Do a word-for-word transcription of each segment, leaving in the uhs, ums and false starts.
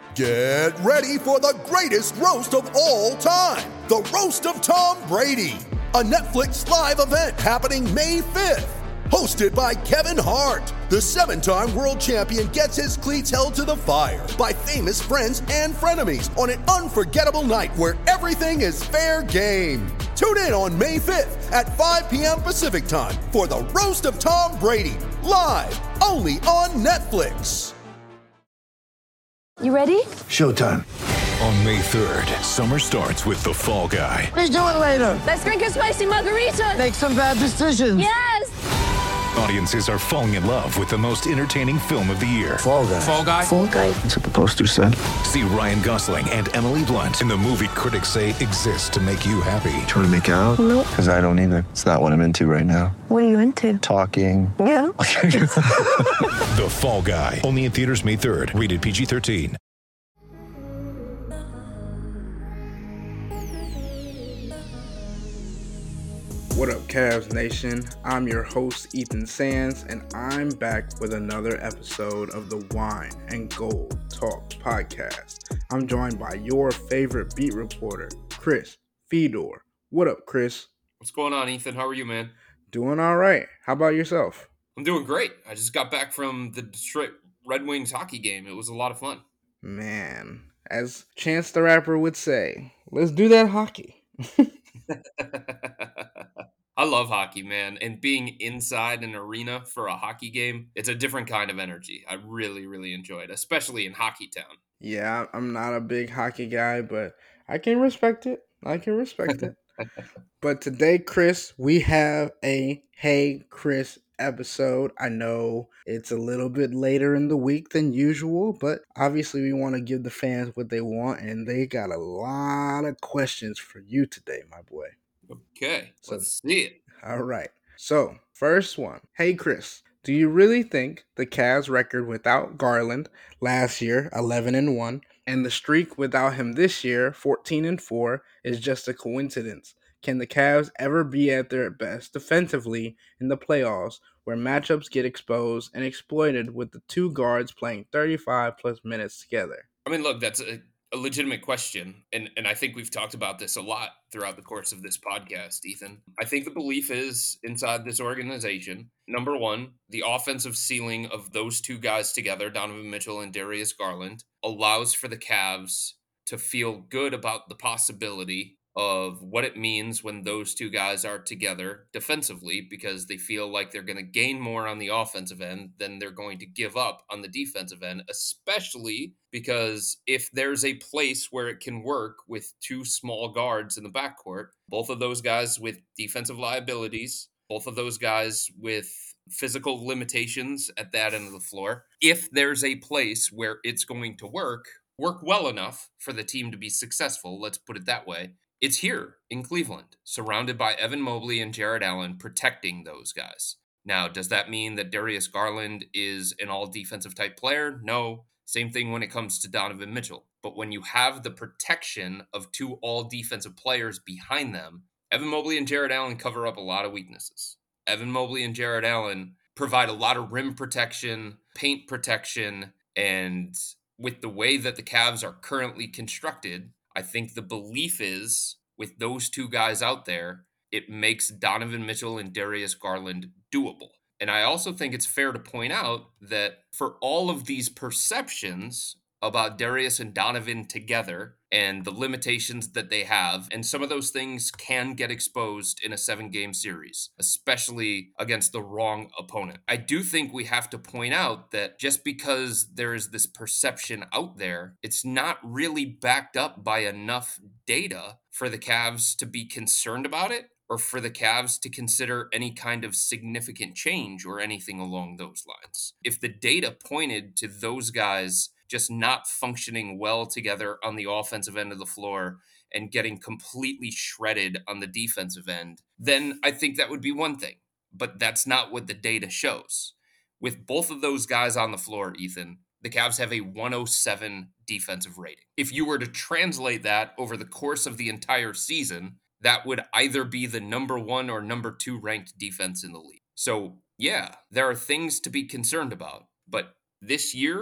Get ready for the greatest roast of all time, the Roast of Tom Brady, a Netflix live event happening May fifth. Hosted by Kevin Hart, the seven-time world champion gets his cleats held to the fire by famous friends and frenemies on an unforgettable night where everything is fair game. Tune in on May fifth at five p.m. Pacific time for the Roast of Tom Brady, live only on Netflix. You ready? Showtime. On May third, summer starts with The Fall Guy. Let's do it later. Let's drink a spicy margarita. Make some bad decisions. Yes! Audiences are falling in love with the most entertaining film of the year. Fall Guy. Fall Guy. Fall Guy. That's what the poster said. See Ryan Gosling and Emily Blunt in the movie critics say exists to make you happy. Trying to make it out? Nope. Because I don't either. It's not what I'm into right now. What are you into? Talking. Yeah. The Fall Guy. Only in theaters May third. Rated P G thirteen. What up, Cavs Nation? I'm your host, Ethan Sands, and I'm back with another episode of the Wine and Gold Talk podcast. I'm joined by your favorite beat reporter, Chris Fedor. What up, Chris? What's going on, Ethan? How are you, man? Doing all right. How about yourself? I'm doing great. I just got back from the Detroit Red Wings hockey game. It was a lot of fun. Man, as Chance the Rapper would say, let's do that hockey. I love hockey, man. And being inside an arena for a hockey game, it's a different kind of energy. I really, really enjoy it, especially in Hockey Town. Yeah, I'm not a big hockey guy, but I can respect it. I can respect it. But today, Chris, we have a Hey Chris episode. I know it's a little bit later in the week than usual, but obviously we want to give the fans what they want, and they got a lot of questions for you today, my boy. Okay, So- let's see it. All right. So, first one. Hey, Chris, do you really think the Cavs record without Garland last year, eleven and one, and the streak without him this year, fourteen and four, is just a coincidence? Can the Cavs ever be at their best defensively in the playoffs where matchups get exposed and exploited with the two guards playing thirty-five plus minutes together? I mean, look, that's a, a legitimate question, and, and I think we've talked about this a lot throughout the course of this podcast, Ethan. I think the belief is inside this organization, number one, the offensive ceiling of those two guys together, Donovan Mitchell and Darius Garland, allows for the Cavs to feel good about the possibility of what it means when those two guys are together defensively, because they feel like they're going to gain more on the offensive end than they're going to give up on the defensive end, especially because if there's a place where it can work with two small guards in the backcourt, both of those guys with defensive liabilities, both of those guys with physical limitations at that end of the floor, if there's a place where it's going to work, work well enough for the team to be successful, let's put it that way, it's here in Cleveland, surrounded by Evan Mobley and Jared Allen protecting those guys. Now, does that mean that Darius Garland is an all-defensive type player? No. Same thing when it comes to Donovan Mitchell. But when you have the protection of two all-defensive players behind them, Evan Mobley and Jared Allen cover up a lot of weaknesses. Evan Mobley and Jared Allen provide a lot of rim protection, paint protection, and with the way that the Cavs are currently constructed, I think the belief is, with those two guys out there, it makes Donovan Mitchell and Darius Garland doable. And I also think it's fair to point out that for all of these perceptions about Darius and Donovan together and the limitations that they have, and some of those things can get exposed in a seven-game series, especially against the wrong opponent. I do think we have to point out that just because there is this perception out there, it's not really backed up by enough data for the Cavs to be concerned about it, or for the Cavs to consider any kind of significant change or anything along those lines. If the data pointed to those guys just not functioning well together on the offensive end of the floor and getting completely shredded on the defensive end, then I think that would be one thing. But that's not what the data shows. With both of those guys on the floor, Ethan, the Cavs have a one oh seven defensive rating. If you were to translate that over the course of the entire season, that would either be the number one or number two ranked defense in the league. So, yeah, there are things to be concerned about. But this year,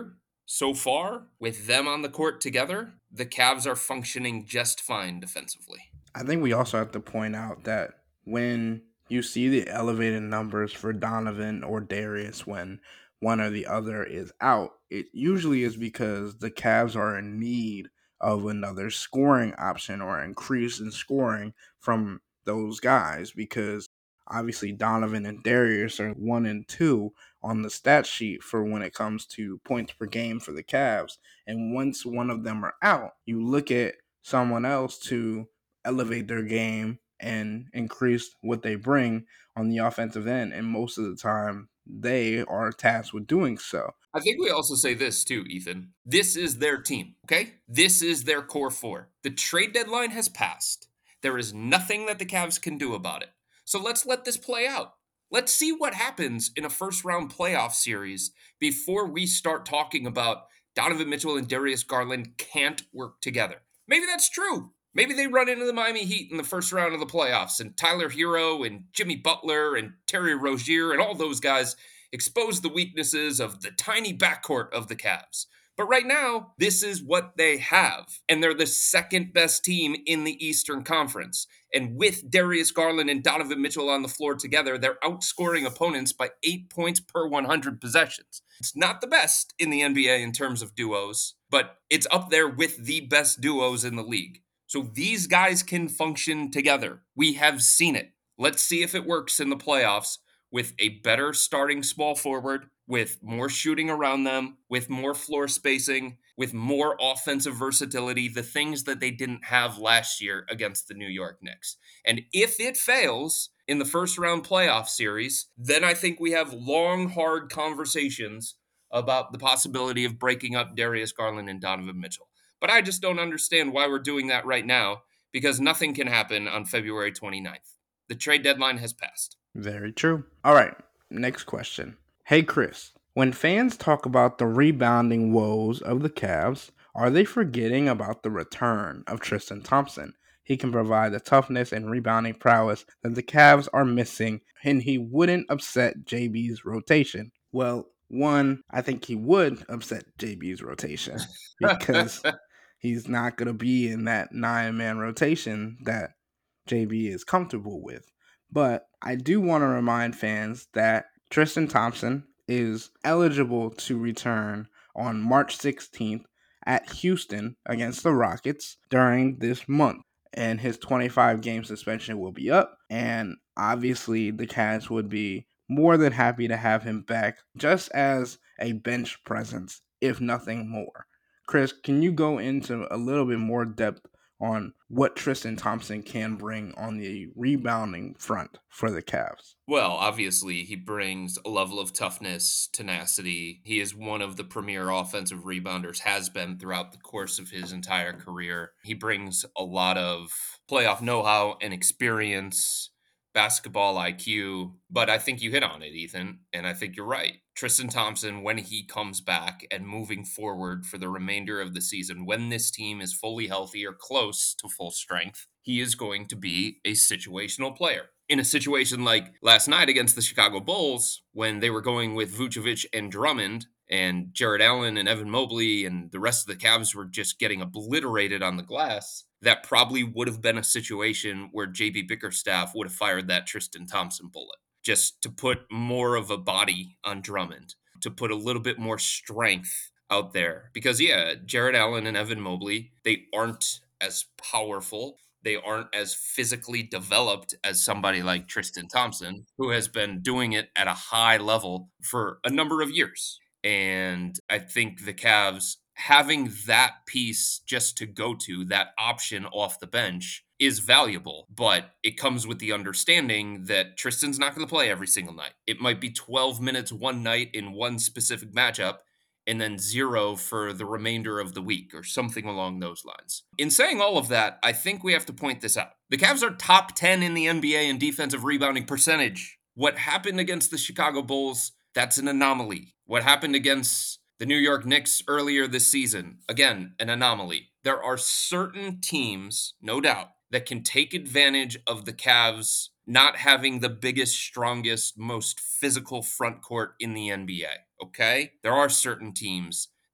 So far, with them on the court together, the Cavs are functioning just fine defensively. I think we also have to point out that when you see the elevated numbers for Donovan or Darius when one or the other is out, it usually is because the Cavs are in need of another scoring option or increase in scoring from those guys, because obviously Donovan and Darius are one and two on the stat sheet for when it comes to points per game for the Cavs. And once one of them are out, you look at someone else to elevate their game and increase what they bring on the offensive end. And most of the time, they are tasked with doing so. I think we also say this too, Ethan. This is their team, okay? This is their core four. The trade deadline has passed. There is nothing that the Cavs can do about it. So let's let this play out. Let's see what happens in a first round playoff series before we start talking about Donovan Mitchell and Darius Garland can't work together. Maybe that's true. Maybe they run into the Miami Heat in the first round of the playoffs, and Tyler Hero and Jimmy Butler and Terry Rozier and all those guys expose the weaknesses of the tiny backcourt of the Cavs. But right now, this is what they have, and they're the second best team in the Eastern Conference. And with Darius Garland and Donovan Mitchell on the floor together, they're outscoring opponents by eight points per one hundred possessions. It's not the best in the N B A in terms of duos, but it's up there with the best duos in the league. So these guys can function together. We have seen it. Let's see if it works in the playoffs with a better starting small forward, with more shooting around them, with more floor spacing, with more offensive versatility, the things that they didn't have last year against the New York Knicks. And if it fails in the first round playoff series, then I think we have long, hard conversations about the possibility of breaking up Darius Garland and Donovan Mitchell. But I just don't understand why we're doing that right now, because nothing can happen on February twenty-ninth. The trade deadline has passed. Very true. All right, next question. Hey, Chris, when fans talk about the rebounding woes of the Cavs, are they forgetting about the return of Tristan Thompson? He can provide the toughness and rebounding prowess that the Cavs are missing, and he wouldn't upset J B's rotation. Well, one, I think he would upset J B's rotation because he's not going to be in that nine-man rotation that J B is comfortable with. But I do want to remind fans that Tristan Thompson is eligible to return on March sixteenth at Houston against the Rockets during this month. And his twenty-five game suspension will be up. And obviously the Cavs would be more than happy to have him back just as a bench presence, if nothing more. Chris, can you go into a little bit more depth on what Tristan Thompson can bring on the rebounding front for the Cavs? Well, obviously, he brings a level of toughness, tenacity. He is one of the premier offensive rebounders, has been throughout the course of his entire career. He brings a lot of playoff know-how and experience, basketball I Q, but I think you hit on it, Ethan, and I think you're right. Tristan Thompson, when he comes back and moving forward for the remainder of the season, when this team is fully healthy or close to full strength, he is going to be a situational player. In a situation like last night against the Chicago Bulls, when they were going with Vucevic and Drummond, and Jarrett Allen and Evan Mobley and the rest of the Cavs were just getting obliterated on the glass, that probably would have been a situation where J B Bickerstaff would have fired that Tristan Thompson bullet, just to put more of a body on Drummond, to put a little bit more strength out there. Because, yeah, Jarrett Allen and Evan Mobley, they aren't as powerful. They aren't as physically developed as somebody like Tristan Thompson, who has been doing it at a high level for a number of years. And I think the Cavs having that piece just to go to, that option off the bench, is valuable, but it comes with the understanding that Tristan's not going to play every single night. It might be twelve minutes one night in one specific matchup, and then zero for the remainder of the week, or something along those lines. In saying all of that, I think we have to point this out. The Cavs are top ten in the N B A in defensive rebounding percentage. What happened against the Chicago Bulls, that's an anomaly. What happened against the New York Knicks earlier this season, again, an anomaly. There are certain teams, no doubt, that can take advantage of the Cavs not having the biggest, strongest, most physical front court in the N B A, okay? There are certain teams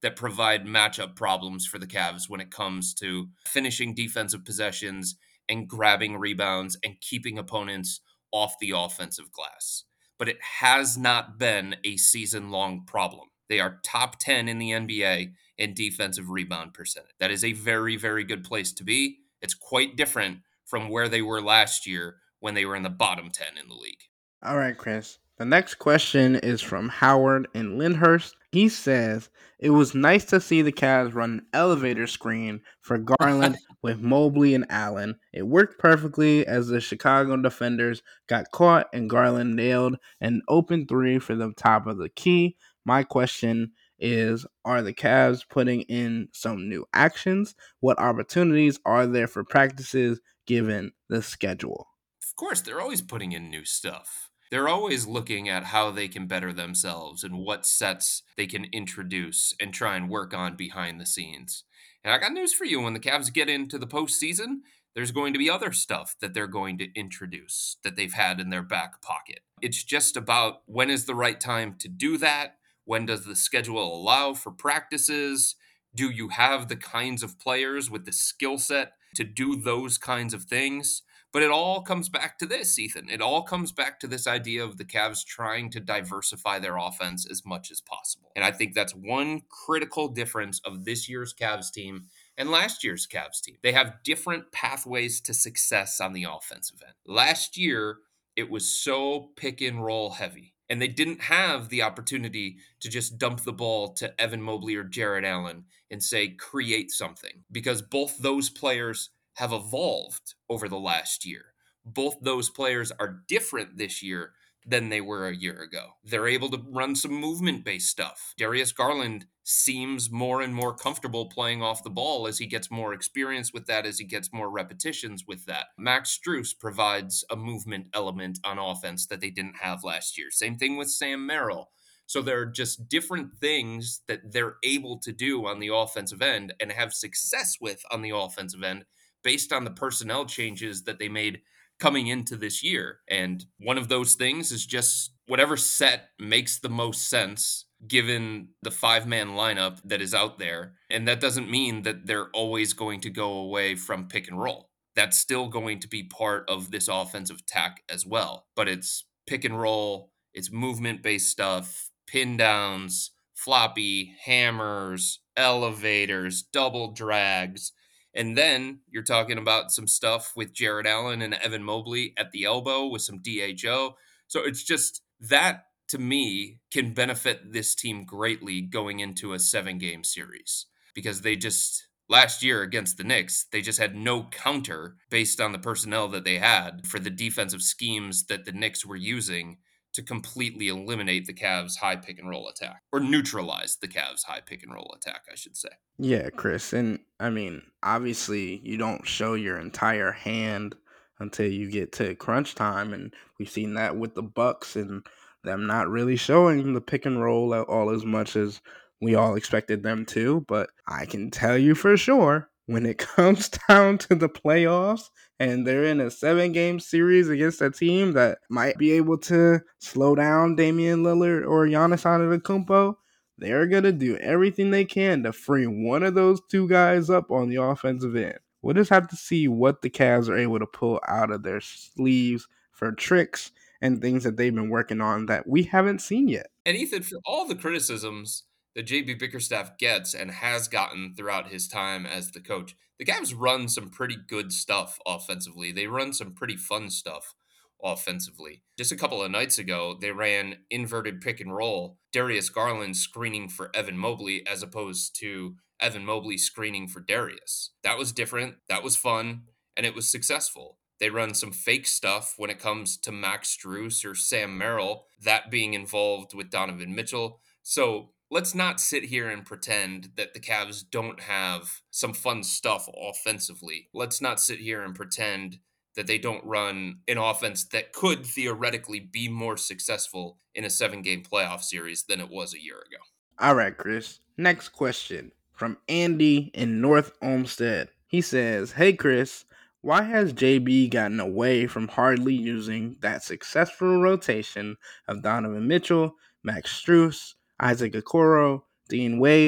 that provide matchup problems for the Cavs when it comes to finishing defensive possessions and grabbing rebounds and keeping opponents off the offensive glass. But it has not been a season-long problem. They are top ten in the N B A in defensive rebound percentage. That is a very, very good place to be. It's quite different from where they were last year when they were in the bottom ten in the league. All right, Chris. The next question is from Howard in Lyndhurst. He says, it was nice to see the Cavs run an elevator screen for Garland with Mobley and Allen. It worked perfectly as the Chicago defenders got caught and Garland nailed an open three for the top of the key. My question is, are the Cavs putting in some new actions? What opportunities are there for practices given the schedule? Of course, they're always putting in new stuff. They're always looking at how they can better themselves and what sets they can introduce and try and work on behind the scenes. And I got news for you. When the Cavs get into the postseason, there's going to be other stuff that they're going to introduce that they've had in their back pocket. It's just about when is the right time to do that? When does the schedule allow for practices? Do you have the kinds of players with the skill set to do those kinds of things? But it all comes back to this, Ethan. It all comes back to this idea of the Cavs trying to diversify their offense as much as possible. And I think that's one critical difference of this year's Cavs team and last year's Cavs team. They have different pathways to success on the offensive end. Last year, it was so pick and roll heavy. And they didn't have the opportunity to just dump the ball to Evan Mobley or Jarrett Allen and say, create something. Because both those players have evolved over the last year. Both those players are different this year than they were a year ago. They're able to run some movement-based stuff. Darius Garland seems more and more comfortable playing off the ball as he gets more experience with that, as he gets more repetitions with that. Max Strus provides a movement element on offense that they didn't have last year. Same thing with Sam Merrill. So there are just different things that they're able to do on the offensive end and have success with on the offensive end based on the personnel changes that they made coming into this year. And one of those things is just whatever set makes the most sense given the five-man lineup that is out there. And that doesn't mean that they're always going to go away from pick and roll. That's still going to be part of this offensive attack as well. But it's pick and roll, it's movement-based stuff, pin downs, floppy, hammers, elevators, double drags. And then you're talking about some stuff with Jarrett Allen and Evan Mobley at the elbow with some D H O. So it's just that, to me, can benefit this team greatly going into a seven-game series. Because they just, last year against the Knicks, they just had no counter based on the personnel that they had for the defensive schemes that the Knicks were using to completely eliminate the Cavs' high pick and roll attack, or neutralize the Cavs' high pick and roll attack, I should say. Yeah, Chris. And I mean, obviously, you don't show your entire hand until you get to crunch time. And we've seen that with the Bucks and them not really showing the pick and roll all as much as we all expected them to. But I can tell you for sure, when it comes down to the playoffs and they're in a seven-game series against a team that might be able to slow down Damian Lillard or Giannis Antetokounmpo, they're going to do everything they can to free one of those two guys up on the offensive end. We'll just have to see what the Cavs are able to pull out of their sleeves for tricks and things that they've been working on that we haven't seen yet. And Ethan, for all the criticisms that J B Bickerstaff gets and has gotten throughout his time as the coach, the Cavs run some pretty good stuff offensively. They run some pretty fun stuff offensively. Just a couple of nights ago, they ran inverted pick and roll, Darius Garland screening for Evan Mobley as opposed to Evan Mobley screening for Darius. That was different, that was fun, and it was successful. They run some fake stuff when it comes to Max Strus or Sam Merrill, that being involved with Donovan Mitchell. So let's not sit here and pretend that the Cavs don't have some fun stuff offensively. Let's not sit here and pretend that they don't run an offense that could theoretically be more successful in a seven-game playoff series than it was a year ago. All right, Chris. Next question from Andy in North Olmsted. He says, hey, Chris, why has J B gotten away from hardly using that successful rotation of Donovan Mitchell, Max Strus, Isaac Okoro, Dean Wade,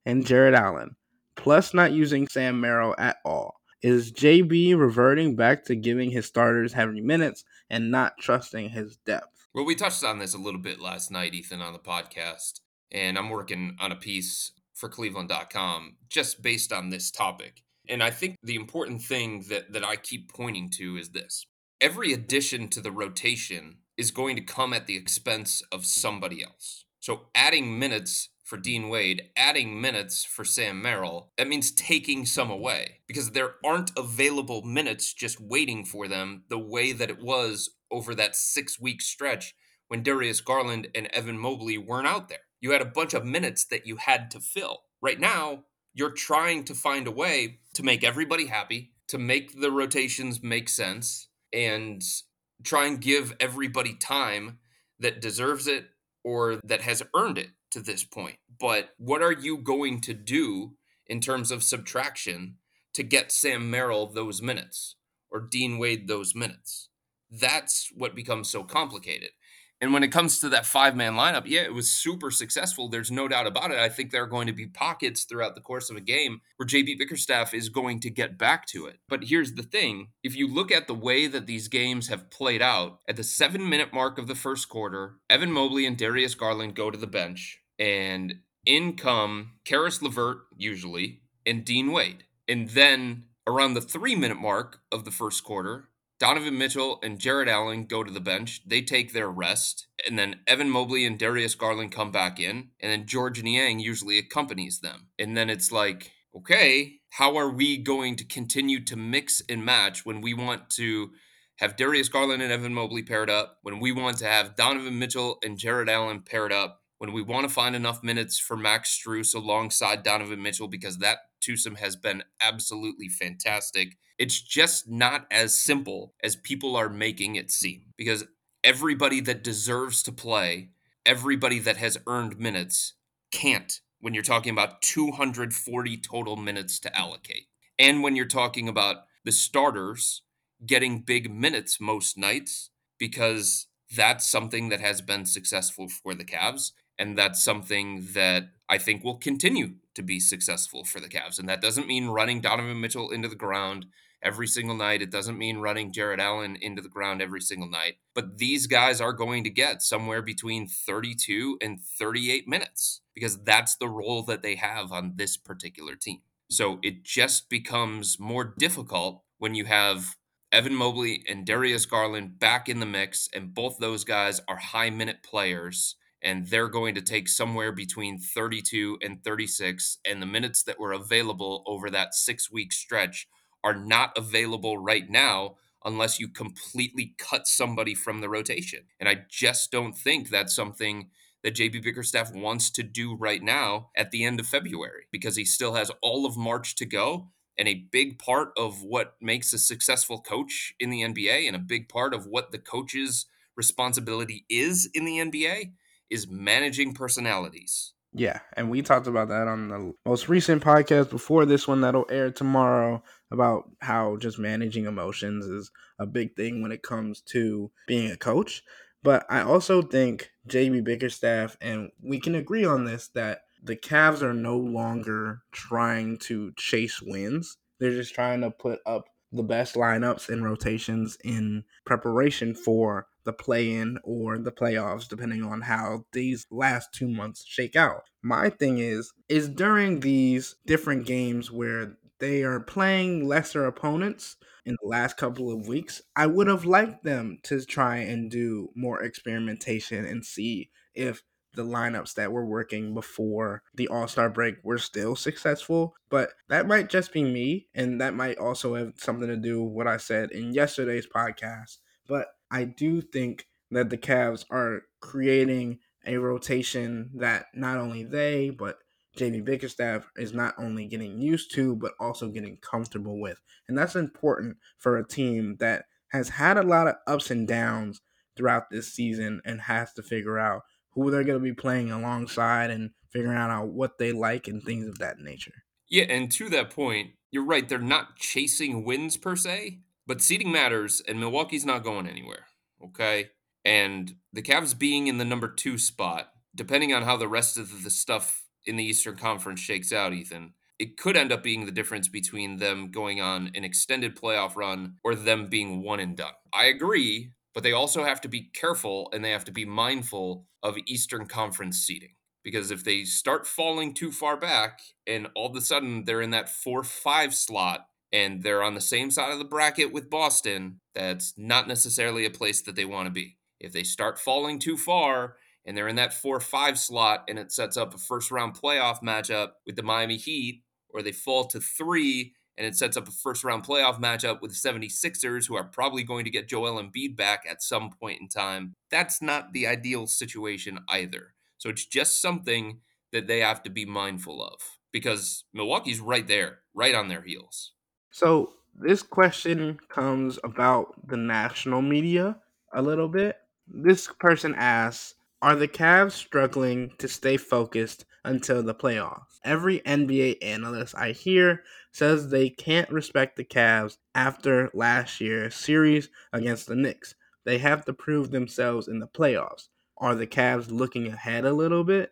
and Jared Allen, plus not using Sam Merrill at all. Is J B reverting back to giving his starters heavy minutes and not trusting his depth? Well, we touched on this a little bit last night, Ethan, on the podcast, and I'm working on a piece for Cleveland dot com just based on this topic. And I think the important thing that, that I keep pointing to is this. Every addition to the rotation is going to come at the expense of somebody else. So adding minutes for Dean Wade, adding minutes for Sam Merrill, that means taking some away because there aren't available minutes just waiting for them the way that it was over that six-week stretch when Darius Garland and Evan Mobley weren't out there. You had a bunch of minutes that you had to fill. Right now, you're trying to find a way to make everybody happy, to make the rotations make sense, and try and give everybody time that deserves it or that has earned it to this point. But what are you going to do in terms of subtraction to get Sam Merrill those minutes or Dean Wade those minutes? That's what becomes so complicated. And when it comes to that five-man lineup, yeah, it was super successful. There's no doubt about it. I think there are going to be pockets throughout the course of a game where J B Bickerstaff is going to get back to it. But here's the thing. If you look at the way that these games have played out, at the seven-minute mark of the first quarter, Evan Mobley and Darius Garland go to the bench, and in come Karis LeVert, usually, and Dean Wade. And then around the three-minute mark of the first quarter, Donovan Mitchell and Jared Allen go to the bench. They take their rest. And then Evan Mobley and Darius Garland come back in. And then George Niang usually accompanies them. And then it's like, okay, how are we going to continue to mix and match when we want to have Darius Garland and Evan Mobley paired up, when we want to have Donovan Mitchell and Jared Allen paired up, when we want to find enough minutes for Max Strus alongside Donovan Mitchell because that twosome has been absolutely fantastic. It's just not as simple as people are making it seem because everybody that deserves to play, everybody that has earned minutes can't when you're talking about two hundred forty total minutes to allocate. And when you're talking about the starters getting big minutes most nights because that's something that has been successful for the Cavs. And that's something that I think will continue to be successful for the Cavs. And that doesn't mean running Donovan Mitchell into the ground every single night. It doesn't mean running Jared Allen into the ground every single night. But these guys are going to get somewhere between thirty-two and thirty-eight minutes because that's the role that they have on this particular team. So it just becomes more difficult when you have Evan Mobley and Darius Garland back in the mix, and both those guys are high-minute players. And they're going to take somewhere between thirty-two and thirty-six, and the minutes that were available over that six-week stretch are not available right now unless you completely cut somebody from the rotation. And I just don't think that's something that J B Bickerstaff wants to do right now at the end of February because he still has all of March to go. And a big part of what makes a successful coach in the N B A and a big part of what the coach's responsibility is in the N B A is managing personalities. Yeah, and we talked about that on the most recent podcast before this one that'll air tomorrow about how just managing emotions is a big thing when it comes to being a coach. But I also think J B Bickerstaff, and we can agree on this, that the Cavs are no longer trying to chase wins. They're just trying to put up the best lineups and rotations in preparation for the play-in or the playoffs, depending on how these last two months shake out. My thing is, is during these different games where they are playing lesser opponents in the last couple of weeks, I would have liked them to try and do more experimentation and see if the lineups that were working before the All-Star break were still successful. But that might just be me, and that might also have something to do with what I said in yesterday's podcast. But I do think that the Cavs are creating a rotation that not only they, but J B Bickerstaff is not only getting used to, but also getting comfortable with. And that's important for a team that has had a lot of ups and downs throughout this season and has to figure out who they're going to be playing alongside and figuring out what they like and things of that nature. Yeah, and to that point, you're right. They're not chasing wins per se, but seeding matters, and Milwaukee's not going anywhere, okay? And the Cavs being in the number two spot, depending on how the rest of the stuff in the Eastern Conference shakes out, Ethan, it could end up being the difference between them going on an extended playoff run or them being one and done. I agree, but they also have to be careful and they have to be mindful of Eastern Conference seeding. Because if they start falling too far back and all of a sudden they're in that four five slot and they're on the same side of the bracket with Boston, that's not necessarily a place that they want to be. If they start falling too far and they're in that four five slot and it sets up a first round playoff matchup with the Miami Heat, or they fall to three and it sets up a first round playoff matchup with the seventy-sixers, who are probably going to get Joel Embiid back at some point in time, that's not the ideal situation either. So it's just something that they have to be mindful of because Milwaukee's right there, right on their heels. So this question comes about the national media a little bit. This person asks, are the Cavs struggling to stay focused until the playoffs? Every N B A analyst I hear says they can't respect the Cavs after last year's series against the Knicks. They have to prove themselves in the playoffs. Are the Cavs looking ahead a little bit?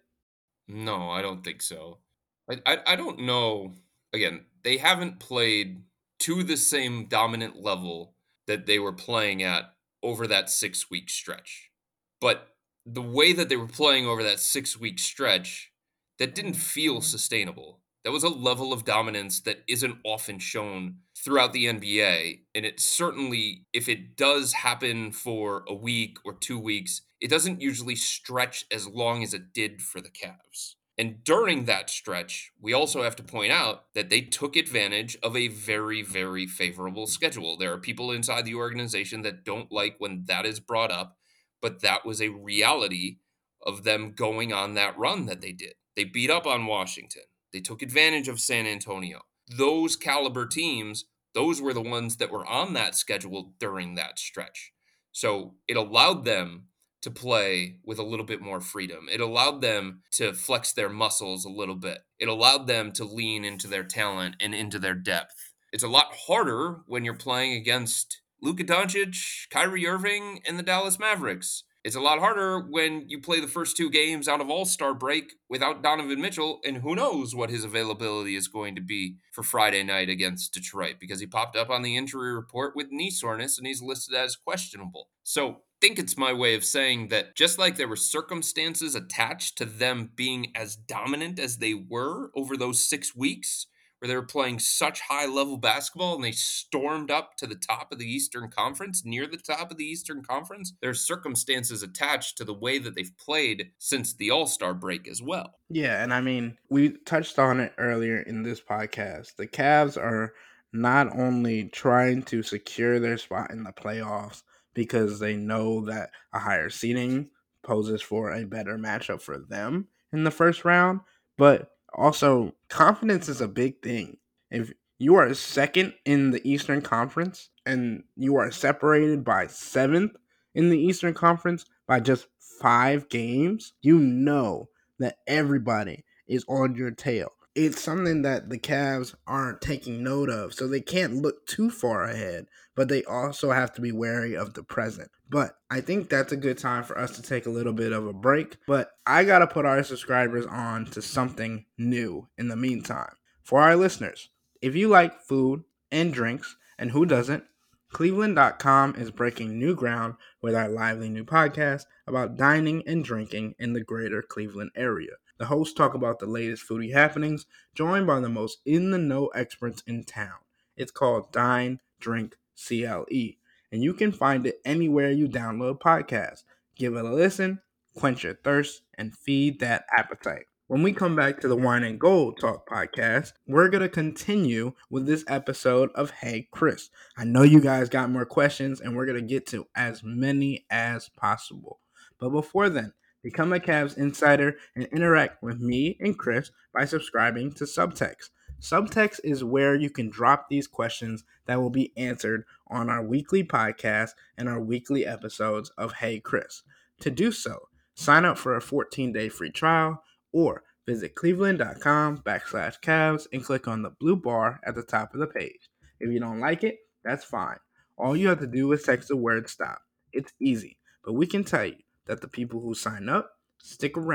No, I don't think so. I, I, I don't know. Again, they haven't played to the same dominant level that they were playing at over that six week stretch. But the way that they were playing over that six week stretch, that didn't feel sustainable. That was a level of dominance that isn't often shown throughout the N B A. And it certainly, if it does happen for a week or two weeks, it doesn't usually stretch as long as it did for the Cavs. And during that stretch, we also have to point out that they took advantage of a very, very favorable schedule. There are people inside the organization that don't like when that is brought up, but that was a reality of them going on that run that they did. They beat up on Washington. They took advantage of San Antonio. Those caliber teams, those were the ones that were on that schedule during that stretch. So it allowed them to play with a little bit more freedom. It allowed them to flex their muscles a little bit. It allowed them to lean into their talent and into their depth. It's a lot harder when you're playing against Luka Doncic, Kyrie Irving, and the Dallas Mavericks. It's a lot harder when you play the first two games out of All-Star break without Donovan Mitchell, and who knows what his availability is going to be for Friday night against Detroit, because he popped up on the injury report with knee soreness and he's listed as questionable. So I think it's my way of saying that just like there were circumstances attached to them being as dominant as they were over those six weeks, where they were playing such high-level basketball and they stormed up to the top of the Eastern Conference, near the top of the Eastern Conference, there's circumstances attached to the way that they've played since the All-Star break as well. Yeah, and I mean, we touched on it earlier in this podcast. The Cavs are not only trying to secure their spot in the playoffs because they know that a higher seeding poses for a better matchup for them in the first round, but also confidence is a big thing. If you are second in the Eastern Conference and you are separated by seventh in the Eastern Conference by just five games, you know that everybody is on your tail. It's something that the Cavs aren't taking note of, so they can't look too far ahead, but they also have to be wary of the present. But I think that's a good time for us to take a little bit of a break, but I got to put our subscribers on to something new in the meantime. For our listeners, if you like food and drinks, and who doesn't, Cleveland dot com is breaking new ground with our lively new podcast about dining and drinking in the greater Cleveland area. The hosts talk about the latest foodie happenings, joined by the most in-the-know experts in town. It's called Dine, Drink, C L E, and you can find it anywhere you download podcasts. Give it a listen, quench your thirst, and feed that appetite. When we come back to the Wine and Gold Talk podcast, we're going to continue with this episode of Hey Chris. I know you guys got more questions, and we're going to get to as many as possible. But before then, become a Cavs insider and interact with me and Chris by subscribing to Subtext. Subtext is where you can drop these questions that will be answered on our weekly podcast and our weekly episodes of Hey Chris. To do so, sign up for a fourteen-day free trial or visit cleveland.com backslash Cavs and click on the blue bar at the top of the page. If you don't like it, that's fine. All you have to do is text the word stop. It's easy, but we can tell you that the people who sign up stick around.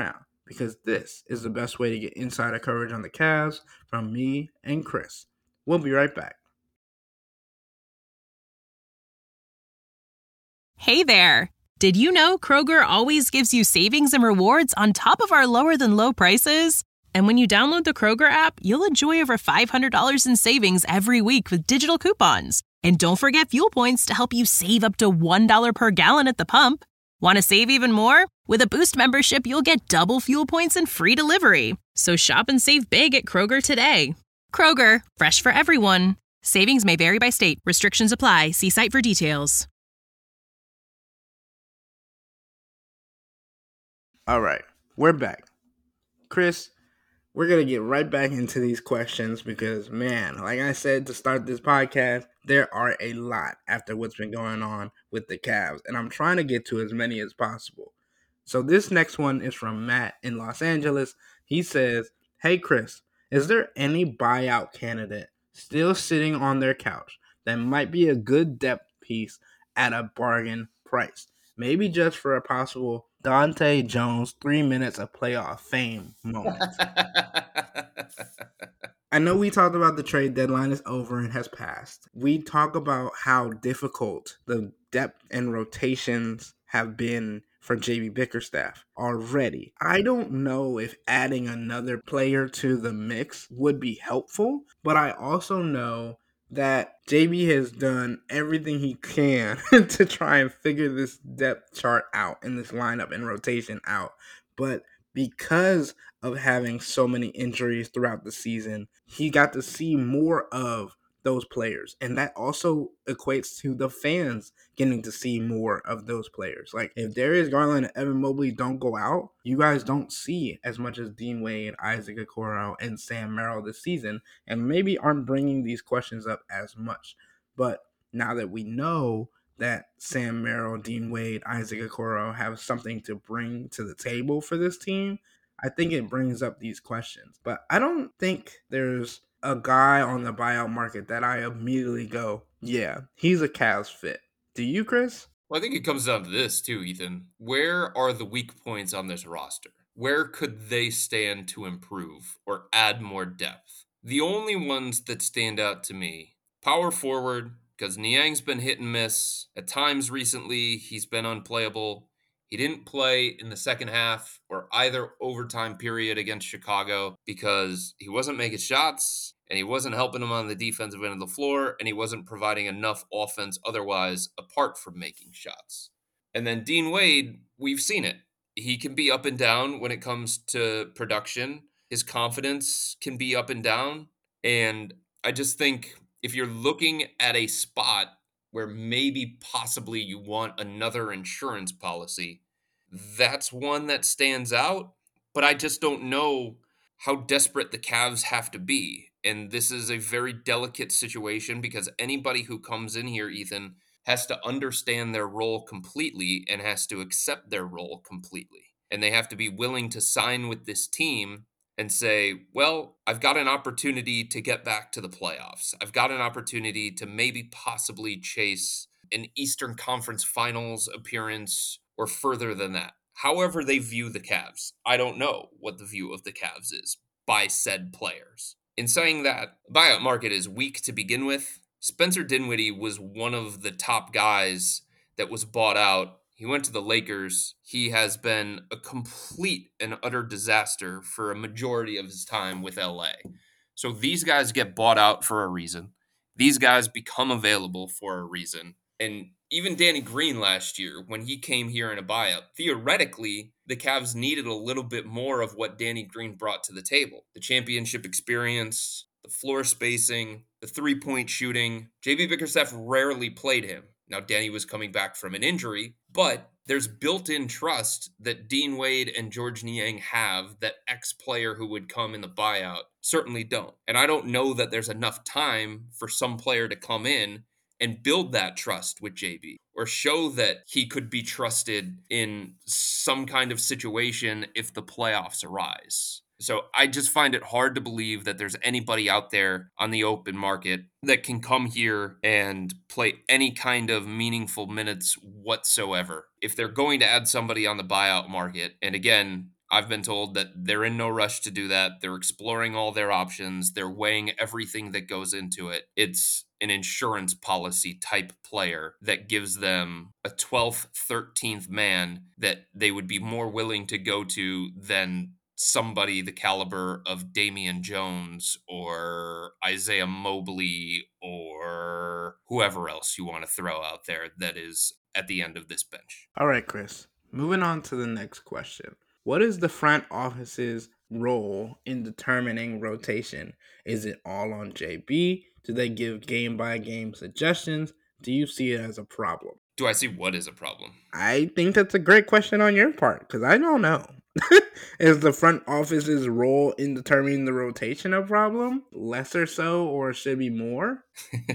because this is the best way to get insider coverage on the Cavs from me and Chris. We'll be right back. Hey there! Did you know Kroger always gives you savings and rewards on top of our lower than low prices? And when you download the Kroger app, you'll enjoy over five hundred dollars in savings every week with digital coupons. And don't forget fuel points to help you save up to one dollar per gallon at the pump. Want to save even more? With a Boost membership, you'll get double fuel points and free delivery. So shop and save big at Kroger today. Kroger, fresh for everyone. Savings may vary by state. Restrictions apply. See site for details. All right, we're back. Chris, we're going to get right back into these questions because, man, like I said to start this podcast, there are a lot after what's been going on with the Cavs, and I'm trying to get to as many as possible. So this next one is from Matt in Los Angeles. He says, hey, Chris, is there any buyout candidate still sitting on their couch that might be a good depth piece at a bargain price? Maybe just for a possible Dante Jones three minutes of playoff fame moment. I know we talked about the trade deadline is over and has passed. We talk about how difficult the depth and rotations have been for J B Bickerstaff already. I don't know if adding another player to the mix would be helpful, but I also know that J B has done everything he can to try and figure this depth chart out and this lineup and rotation out. But because of having so many injuries throughout the season, he got to see more of those players. And that also equates to the fans getting to see more of those players. Like, if Darius Garland and Evan Mobley don't go out, you guys don't see as much as Dean Wade, Isaac Okoro, and Sam Merrill this season, and maybe aren't bringing these questions up as much. But now that we know that Sam Merrill, Dean Wade, Isaac Okoro have something to bring to the table for this team, I think it brings up these questions. But I don't think there's a guy on the buyout market that I immediately go, yeah, he's a Cavs fit. Do you, Chris? Well, I think it comes down to this too, Ethan. Where are the weak points on this roster? Where could they stand to improve or add more depth? The only ones that stand out to me, power forward, because Niang's been hit and miss. At times recently, he's been unplayable. He didn't play in the second half or either overtime period against Chicago because he wasn't making shots and he wasn't helping them on the defensive end of the floor and he wasn't providing enough offense otherwise apart from making shots. And then Dean Wade, we've seen it. He can be up and down when it comes to production. His confidence can be up and down. And I just think if you're looking at a spot where maybe possibly you want another insurance policy, that's one that stands out. But I just don't know how desperate the Cavs have to be. And this is a very delicate situation because anybody who comes in here, Ethan, has to understand their role completely and has to accept their role completely. And they have to be willing to sign with this team and say, well, I've got an opportunity to get back to the playoffs. I've got an opportunity to maybe possibly chase an Eastern Conference Finals appearance or further than that. However they view the Cavs, I don't know what the view of the Cavs is by said players. In saying that, the buyout market is weak to begin with. Spencer Dinwiddie was one of the top guys that was bought out. He went to the Lakers. He has been a complete and utter disaster for a majority of his time with L A. So these guys get bought out for a reason. These guys become available for a reason. And even Danny Green last year, when he came here in a buyout, theoretically, the Cavs needed a little bit more of what Danny Green brought to the table. The championship experience, the floor spacing, the three-point shooting. J B Bickerstaff rarely played him. Now, Danny was coming back from an injury, but there's built-in trust that Dean Wade and George Niang have that ex-player who would come in the buyout certainly don't. And I don't know that there's enough time for some player to come in and build that trust with J B or show that he could be trusted in some kind of situation if the playoffs arise. So I just find it hard to believe that there's anybody out there on the open market that can come here and play any kind of meaningful minutes whatsoever. If they're going to add somebody on the buyout market, and again, I've been told that they're in no rush to do that. They're exploring all their options. They're weighing everything that goes into it. It's an insurance policy type player that gives them a twelfth, thirteenth man that they would be more willing to go to than somebody the caliber of Damian Jones or Isaiah Mobley or whoever else you want to throw out there that is at the end of this bench. All right, Chris. Moving on to the next question. What is the front office's role in determining rotation? Is it all on J B? Do they give game-by-game suggestions? Do you see it as a problem? Do I see what is a problem? I think that's a great question on your part, because I don't know. Is the front office's role in determining the rotation a problem? Lesser so, or should be more?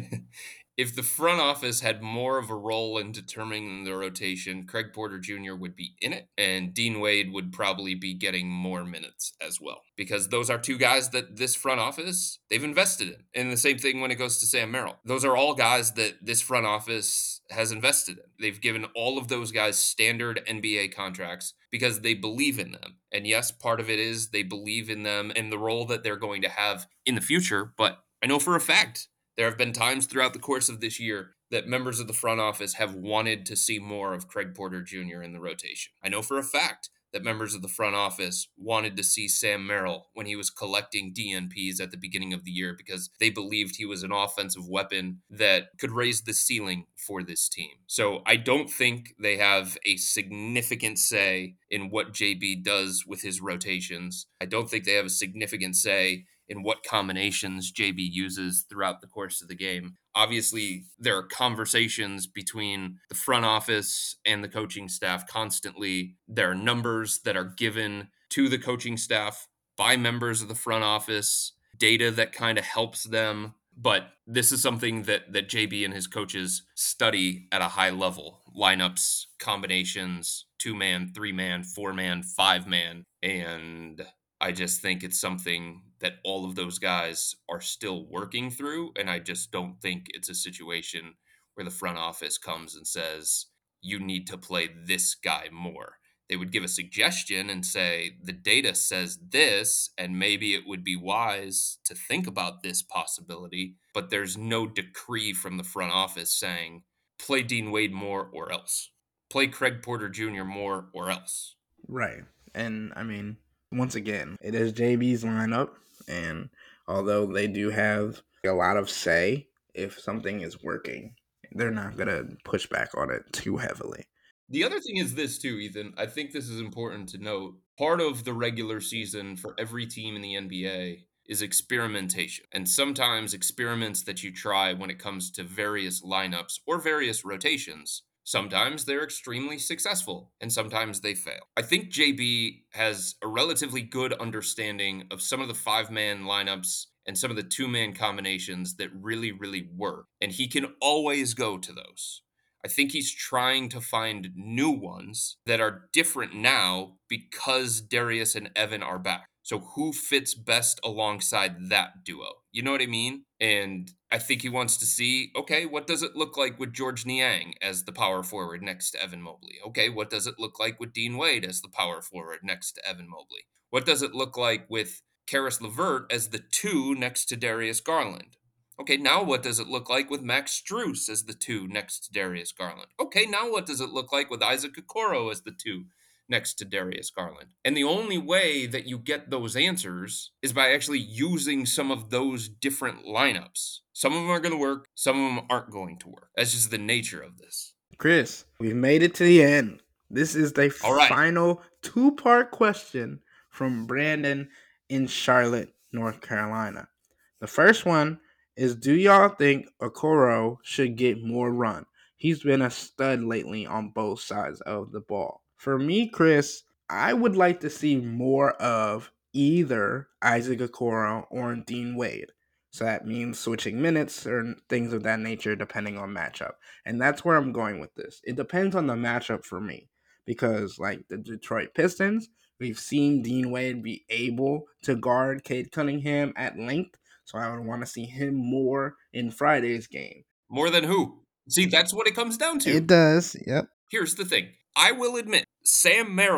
If the front office had more of a role in determining the rotation, Craig Porter Junior would be in it, and Dean Wade would probably be getting more minutes as well. Because those are two guys that this front office, they've invested in. And the same thing when it goes to Sam Merrill. Those are all guys that this front office has invested in. They've given all of those guys standard N B A contracts because they believe in them. And yes, part of it is they believe in them and the role that they're going to have in the future. But I know for a fact, there have been times throughout the course of this year that members of the front office have wanted to see more of Craig Porter Junior in the rotation. I know for a fact that members of the front office wanted to see Sam Merrill when he was collecting D N Ps at the beginning of the year because they believed he was an offensive weapon that could raise the ceiling for this team. So I don't think they have a significant say in what J B does with his rotations. I don't think they have a significant say in what combinations J B uses throughout the course of the game. Obviously, there are conversations between the front office and the coaching staff constantly. There are numbers that are given to the coaching staff by members of the front office, data that kind of helps them. But this is something that, that J B and his coaches study at a high level. Lineups, combinations, two-man, three-man, four-man, five-man. And I just think it's something that all of those guys are still working through. And I just don't think it's a situation where the front office comes and says, you need to play this guy more. They would give a suggestion and say, the data says this, and maybe it would be wise to think about this possibility. But there's no decree from the front office saying, play Dean Wade more or else. Play Craig Porter Junior more or else. Right. And I mean, once again, it is J B's lineup, and although they do have a lot of say, if something is working, they're not going to push back on it too heavily. The other thing is this too, Ethan. I think this is important to note. Part of the regular season for every team in the N B A is experimentation. And sometimes experiments that you try when it comes to various lineups or various rotations, sometimes they're extremely successful and sometimes they fail. I think J B has a relatively good understanding of some of the five-man lineups and some of the two-man combinations that really, really work. And he can always go to those. I think he's trying to find new ones that are different now because Darius and Evan are back. So who fits best alongside that duo? You know what I mean? And I think he wants to see, okay, what does it look like with Georges Niang as the power forward next to Evan Mobley? Okay, what does it look like with Dean Wade as the power forward next to Evan Mobley? What does it look like with Karis LeVert as the two next to Darius Garland? Okay, now what does it look like with Max Strus as the two next to Darius Garland? Okay, now what does it look like with Isaac Okoro as the two next to Darius Garland? And the only way that you get those answers is by actually using some of those different lineups. Some of them are going to work, some of them aren't going to work. That's just the nature of this. Chris, we've made it to the end. This is the All right. final two-part question from Brandon in Charlotte, North Carolina. The first one is, do y'all think Okoro should get more run? He's been a stud lately on both sides of the ball. For me, Chris, I would like to see more of either Isaac Okoro or Dean Wade. So that means switching minutes or things of that nature depending on matchup. And that's where I'm going with this. It depends on the matchup for me. Because like the Detroit Pistons, we've seen Dean Wade be able to guard Cade Cunningham at length. So I would want to see him more in Friday's game. More than who? See, that's what it comes down to. It does, yep. Here's the thing. I will admit, Sam Merrill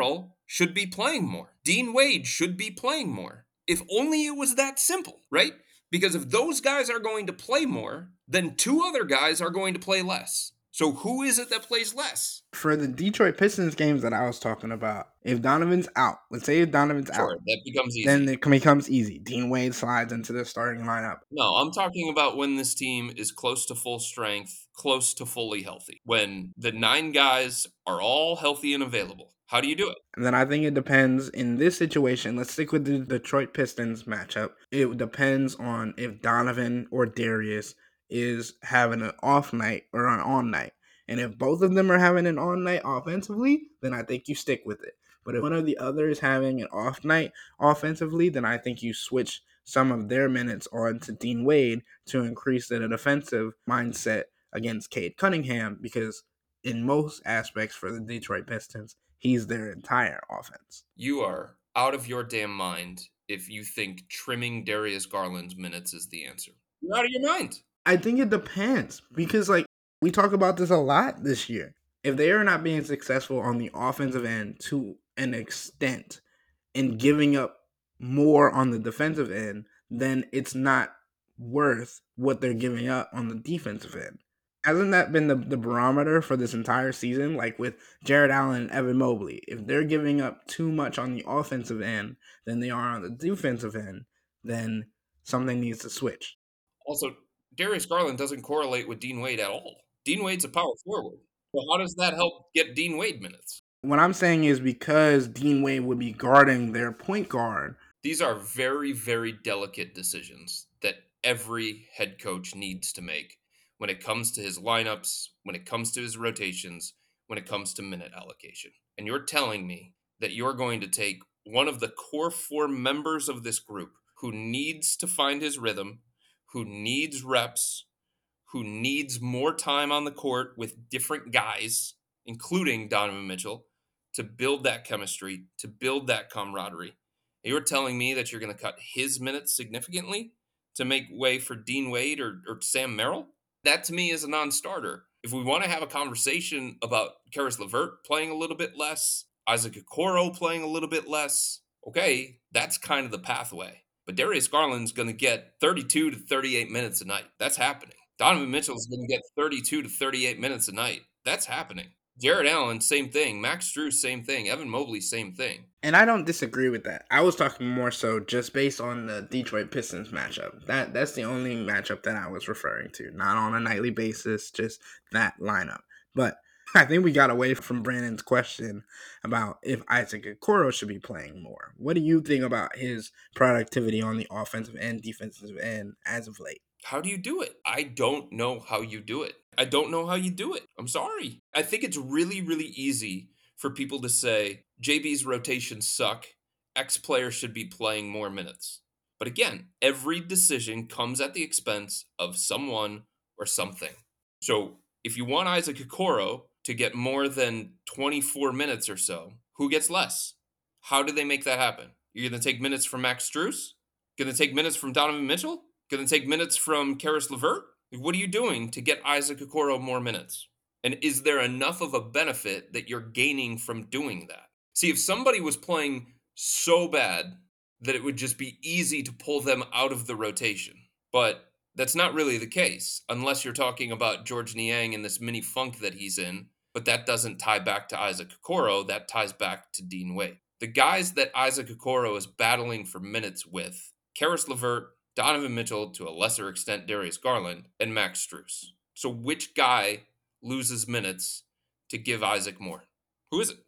should be playing more. Dean Wade should be playing more. If only it was that simple, right? Because if those guys are going to play more, then two other guys are going to play less. So who is it that plays less? For the Detroit Pistons games that I was talking about, if Donovan's out, let's say if Donovan's Sure, out, that becomes easy. then it becomes easy. Dean Wade slides into the starting lineup. No, I'm talking about when this team is close to full strength, close to fully healthy. When the nine guys are all healthy and available. How do you do it? And then I think it depends in this situation. Let's stick with the Detroit Pistons matchup. It depends on if Donovan or Darius is having an off night or an on night. And if both of them are having an on night offensively, then I think you stick with it. But if one of the other is having an off night offensively, then I think you switch some of their minutes on to Dean Wade to increase the defensive mindset against Cade Cunningham, because in most aspects for the Detroit Pistons, he's their entire offense. You are out of your damn mind if you think trimming Darius Garland's minutes is the answer. You're out of your mind. I think it depends, because like we talk about this a lot this year. If they are not being successful on the offensive end to an extent and giving up more on the defensive end, then it's not worth what they're giving up on the defensive end. Hasn't that been the, the barometer for this entire season? Like with Jared Allen and Evan Mobley, if they're giving up too much on the offensive end than they are on the defensive end, then something needs to switch. Also, Darius Garland doesn't correlate with Dean Wade at all. Dean Wade's a power forward. So how does that help get Dean Wade minutes? What I'm saying is because Dean Wade would be guarding their point guard. These are very, very delicate decisions that every head coach needs to make when it comes to his lineups, when it comes to his rotations, when it comes to minute allocation. And you're telling me that you're going to take one of the core four members of this group who needs to find his rhythm, who needs reps, who needs more time on the court with different guys, including Donovan Mitchell, to build that chemistry, to build that camaraderie. You're telling me that you're going to cut his minutes significantly to make way for Dean Wade or, or Sam Merrill? That to me is a non-starter. If we want to have a conversation about Caris LeVert playing a little bit less, Isaac Okoro playing a little bit less, okay, that's kind of the pathway. But Darius Garland's going to get thirty-two to thirty-eight minutes a night. That's happening. Donovan Mitchell's going to get thirty-two to thirty-eight minutes a night. That's happening. Jared Allen, same thing. Max Strus, same thing. Evan Mobley, same thing. And I don't disagree with that. I was talking more so just based on the Detroit Pistons matchup. That That's the only matchup that I was referring to. Not on a nightly basis, just that lineup. But I think we got away from Brandon's question about if Isaac Okoro should be playing more. What do you think about his productivity on the offensive and defensive end as of late? How do you do it? I don't know how you do it. I don't know how you do it. I'm sorry. I think it's really, really easy for people to say, J B's rotations suck. X player should be playing more minutes. But again, every decision comes at the expense of someone or something. So if you want Isaac Okoro to get more than twenty-four minutes or so, who gets less? How do they make that happen? You're going to take minutes from Max Strus? Going to take minutes from Donovan Mitchell? Going to take minutes from Caris LeVert? What are you doing to get Isaac Okoro more minutes? And is there enough of a benefit that you're gaining from doing that? See, if somebody was playing so bad that it would just be easy to pull them out of the rotation, but that's not really the case, unless you're talking about George Niang and this mini funk that he's in, but that doesn't tie back to Isaac Okoro, that ties back to Dean Wade. The guys that Isaac Okoro is battling for minutes with, Caris LeVert, Donovan Mitchell, to a lesser extent Darius Garland, and Max Strus. So which guy loses minutes to give Isaac more? Who is it?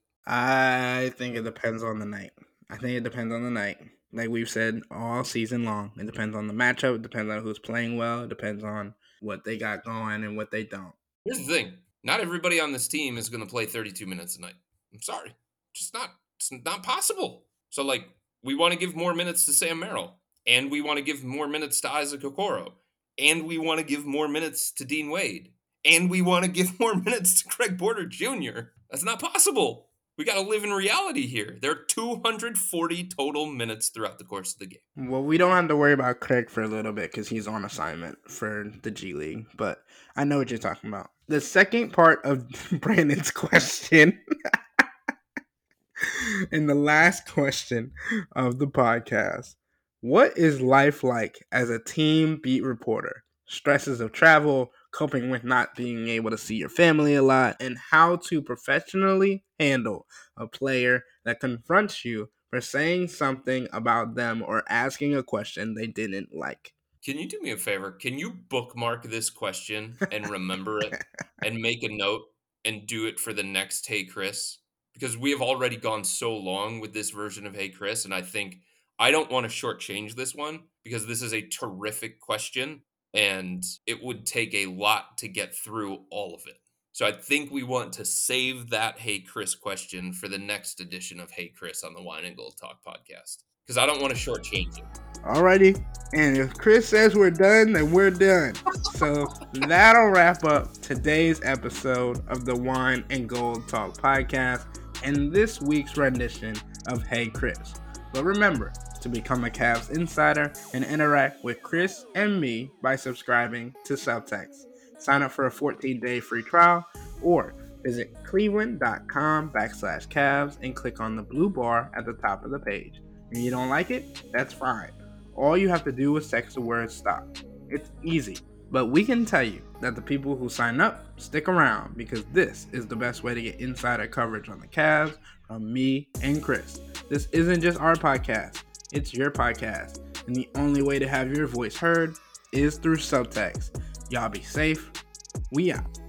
I think it depends on the night. I think it depends on the night. Like we've said all season long, it depends on the matchup. It depends on who's playing well. It depends on what they got going and what they don't. Here's the thing. Not everybody on this team is going to play thirty-two minutes a night. I'm sorry. Just not. It's not possible. So, like, we want to give more minutes to Sam Merrill. And we want to give more minutes to Isaac Okoro. And we want to give more minutes to Dean Wade. And we want to give more minutes to Craig Porter Junior That's not possible. We got to live in reality here. There are two hundred forty total minutes throughout the course of the game. Well, we don't have to worry about Craig for a little bit because he's on assignment for the G League. But I know what you're talking about. The second part of Brandon's question And the last question of the podcast: what is life like as a team beat reporter? Stresses of travel, coping with not being able to see your family a lot, and how to professionally handle a player that confronts you for saying something about them or asking a question they didn't like. Can you do me a favor? Can you bookmark this question and remember it and make a note and do it for the next Hey Chris? Because we have already gone so long with this version of Hey Chris, and I think I don't want to shortchange this one because this is a terrific question and it would take a lot to get through all of it. So I think we want to save that Hey Chris question for the next edition of Hey Chris on the Wine and Gold Talk podcast because I don't want to shortchange it. Alrighty, and if Chris says we're done, then we're done. So that'll wrap up today's episode of the Wine and Gold Talk podcast and this week's rendition of Hey Chris. But remember to become a Cavs insider and interact with Chris and me by subscribing to Subtext. Sign up for a fourteen-day free trial or visit cleveland.com backslash Cavs and click on the blue bar at the top of the page. If you don't like it, that's fine. All you have to do is text the word STOP. It's easy, but we can tell you that the people who sign up stick around because this is the best way to get insider coverage on the Cavs from me and Chris. This isn't just our podcast, it's your podcast, and the only way to have your voice heard is through Subtext. Y'all be safe. We out.